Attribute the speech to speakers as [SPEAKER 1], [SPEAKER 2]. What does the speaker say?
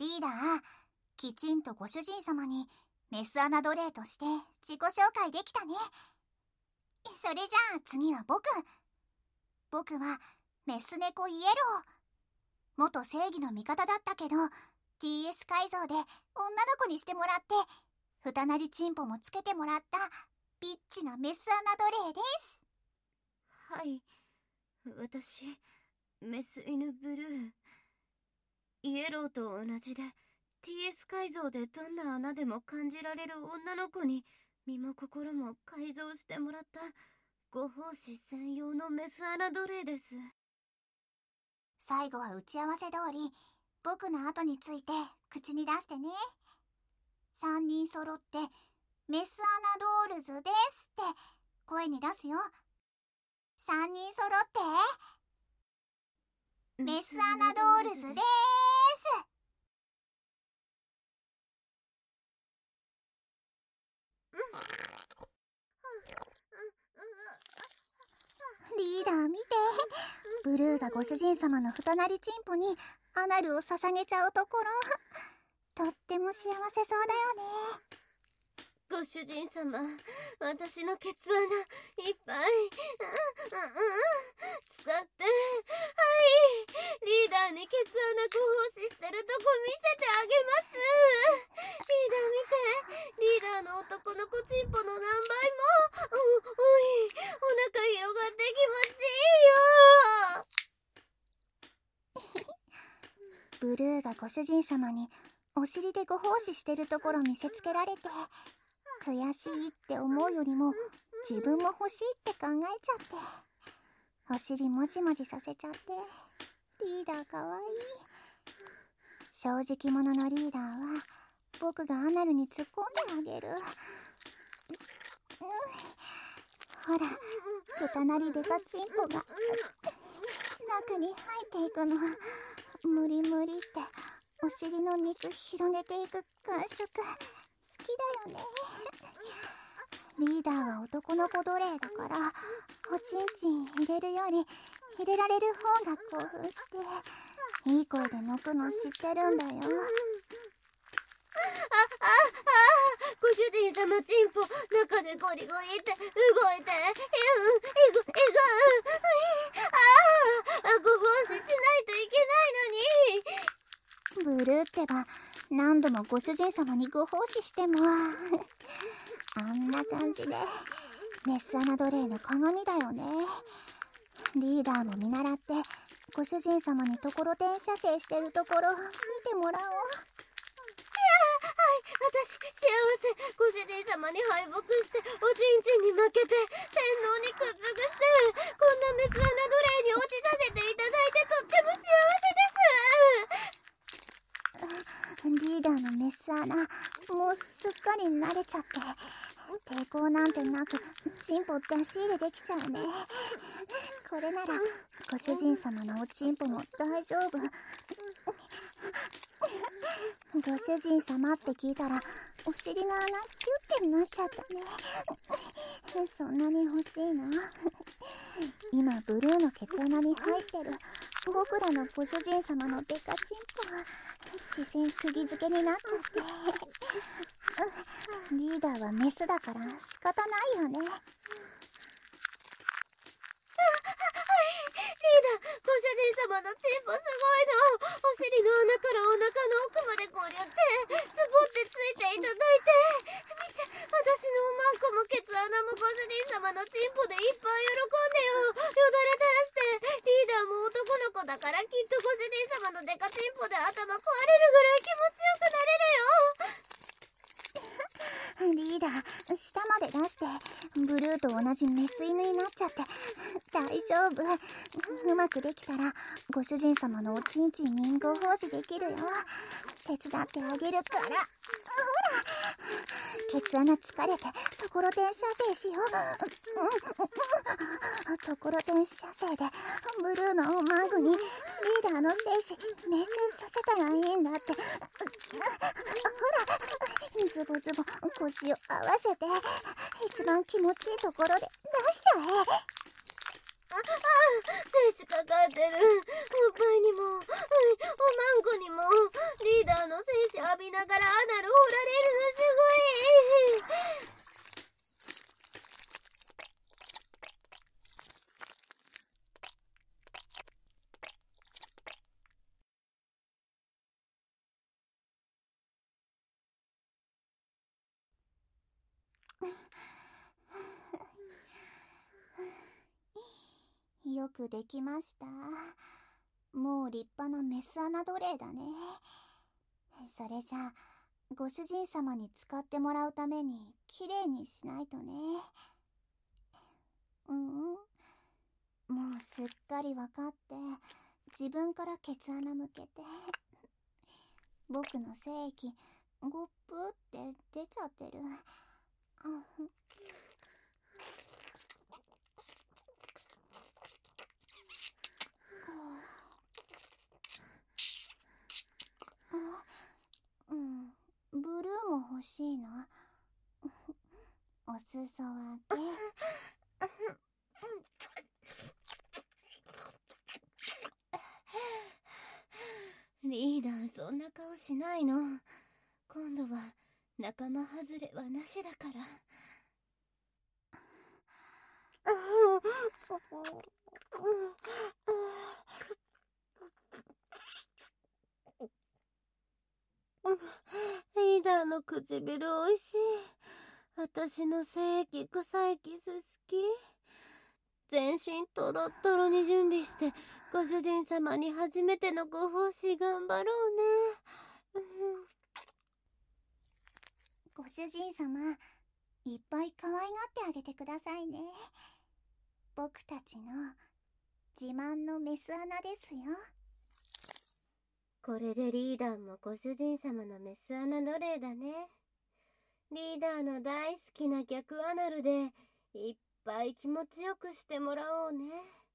[SPEAKER 1] リーダー、きちんとご主人様にメス穴奴隷として自己紹介できたね。それじゃあ次は僕はメス猫イエロー。元正義の味方だったけど TS 改造で女の子にしてもらって、二なりチンポもつけてもらったピッチなメス穴奴隷です。
[SPEAKER 2] はい、私メス犬ブルー。イエローと同じで TS 改造でどんな穴でも感じられる女の子に身も心も改造してもらったご奉仕専用のメス穴奴隷です。
[SPEAKER 1] 最後は打ち合わせ通り僕の後について口に出してね。3人揃ってメス穴ドールズですって声に出すよ。3人揃ってメス穴ドールズです。リーダー見て、ブルーがご主人様の二なりチンポにアナルを捧げちゃうところ、とっても幸せそうだよね。
[SPEAKER 2] ご主人様、私のケツ穴いっぱい使って、はい、リーダーにケツ穴ご奉仕してるとこ見せてあげます。リーダー見て、リーダーの男の子チンポの何倍もおい、お腹広がって気持ちいいよ。
[SPEAKER 1] ブルーがご主人様にお尻でご奉仕してるところ見せつけられて、悔しいって思うよりも自分も欲しいって考えちゃって、お尻もじもじさせちゃって、リーダーかわいい。正直者のリーダーは僕がアナルに突っ込んであげる。ほら、二なりデカチンポが中に入っていくの。無理無理ってお尻の肉広げていく感触好きだよね。リーダーは男の子奴隷だから、おちんちん入れるより入れられる方が興奮していい声で泣くの知ってるんだよ。
[SPEAKER 2] ご主人様チンポ中でゴリゴリって動いて、ご奉仕しないといけないのに。
[SPEAKER 1] ブルーってば何度もご主人様にご奉仕してもあんな感じでメス穴奴隷の鏡だよね。リーダーも見習ってご主人様にところてん射精してるところ見てもらおう。
[SPEAKER 2] はい、私幸せ。ご主人様に敗北しておちんちんに負けて洗脳に屈服して、こんなメス穴奴隷に落ちさせていただいてとっても幸せです。
[SPEAKER 1] リーダーのメス穴もうすっかり慣れちゃって抵抗なんてなくチンポ出し入れできちゃうね。これならご主人様のおチンポも大丈夫。ご主人様って聞いたらお尻の穴キュッてなっちゃったね。そんなに欲しいの？今ブルーのケツ穴に入ってる僕らのご主人様のデカチンポは自然釘付けになっちゃってリーダーはメスだから仕方ないよね。
[SPEAKER 2] リーダー、ご主人様のチンポすごいの。お尻の穴からお腹の奥までこうやってズボってついていただいて、見て、私のおまんこもケツ穴もご主人様のチンポでいっぱい喜んでよ。よだれ垂らして。リーダーも男の子だからきっとご主人様のデカチンポで頭壊れるぐらい気持ちよくなれるよ。
[SPEAKER 1] リーダー、下まで出してブルーと同じメス犬になっちゃって大丈夫。うまくできたらご主人様のおちんちんにご奉仕できるよ。手伝ってあげるから。ほら、ケツ穴疲れてところてん射精しよう。ところてん射精でブルーのおまんこにリーダーの精子命中させたらいいんだって。ほら、ズボズボ腰を合わせて一番気持ちいいところで出しちゃえ。
[SPEAKER 2] 精子かかってる。おっぱいにも、おまんこにも、リーダーの
[SPEAKER 1] よくできました。もう立派なメス穴奴隷だね。それじゃあ、ご主人様に使ってもらうためにきれいにしないとね。もうすっかりわかって、自分からケツ穴向けて。僕の精液、ゴップって出ちゃってる。ブルーも欲しいの。お裾分け。
[SPEAKER 2] リーダー、そんな顔しないの。今度は仲間外れはなしだから。リーダーの唇おいしい。私の精液臭いキス好き。全身トロットロに準備して、ご主人様に初めてのご奉仕頑張ろうね。
[SPEAKER 1] ご主人様、いっぱい可愛がってあげてくださいね。僕たちの自慢のメス穴ですよ。
[SPEAKER 2] これでリーダーもご主人様のメス穴奴隷だね。リーダーの大好きな逆アナルでいっぱい気持ちよくしてもらおうね。